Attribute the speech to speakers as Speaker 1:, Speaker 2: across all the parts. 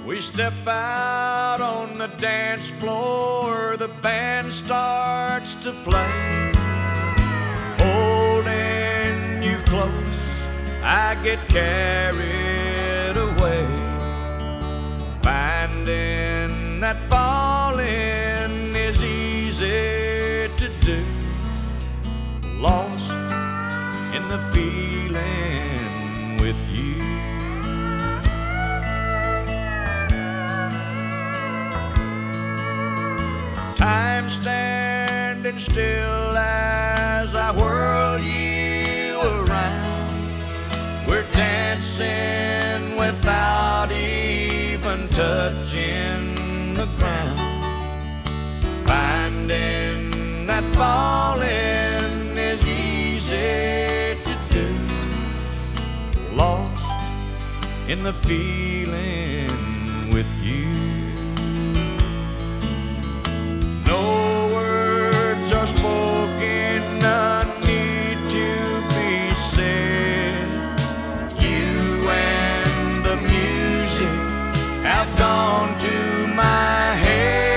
Speaker 1: We step out on the dance floor, the band starts to play. Holding you close, I get carried away, finding that falling is easy to do, lost in the feeling with you. Time standing still as I whirl you around. We're dancing without even touching the ground, finding that falling is easy to do, lost in the feeling with you. Spoken, none need to be said. You and the music have gone to my head.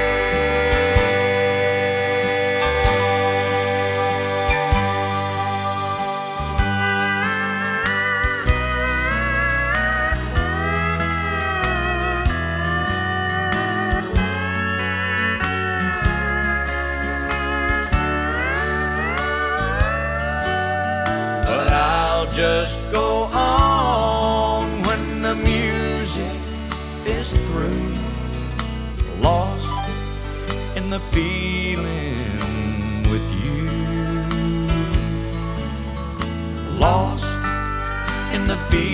Speaker 1: Just go on when the music is through, lost in the feeling with you, lost in the feeling.